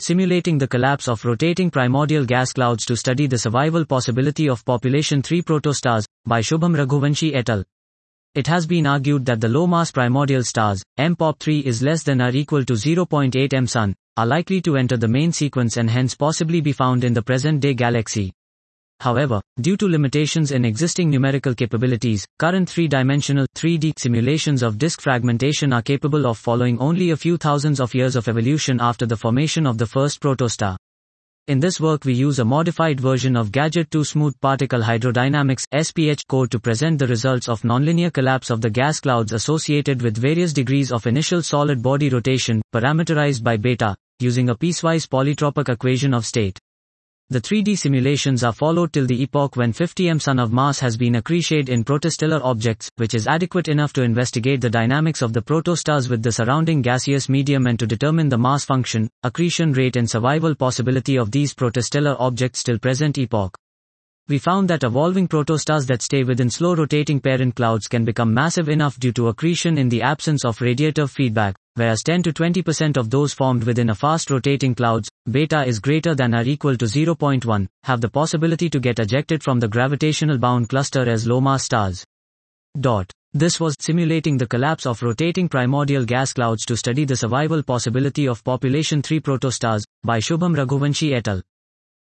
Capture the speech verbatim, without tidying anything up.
Simulating the Collapse of Rotating Primordial Gas Clouds to Study the Survival Possibility of Population three Protostars, by Shubham Raghuvanshi et al. It has been argued that the low-mass primordial stars, M P O P three is less than or equal to zero point eight M Sun, are likely to enter the main sequence and hence possibly be found in the present-day galaxy. However, due to limitations in existing numerical capabilities, current three-dimensional three D simulations of disk fragmentation are capable of following only a few thousands of years of evolution after the formation of the first protostar. In this work we use a modified version of Gadget two Smooth Particle Hydrodynamics S P H code to present the results of nonlinear collapse of the gas clouds associated with various degrees of initial solid body rotation, parameterized by beta, using a piecewise polytropic equation of state. The three D simulations are followed till the epoch when fifty M Sun of mass has been accreted in protostellar objects, which is adequate enough to investigate the dynamics of the protostars with the surrounding gaseous medium and to determine the mass function, accretion rate and survival possibility of these protostellar objects till present epoch. We found that evolving protostars that stay within slow rotating parent clouds can become massive enough due to accretion in the absence of radiative feedback, whereas ten to twenty percent of those formed within a fast rotating clouds, beta is greater than or equal to zero point one, have the possibility to get ejected from the gravitational bound cluster as low-mass stars. Dot. This was Simulating the Collapse of Rotating Primordial Gas Clouds to Study the Survival Possibility of Population three Protostars, by Shubham Raghuvanshi et al.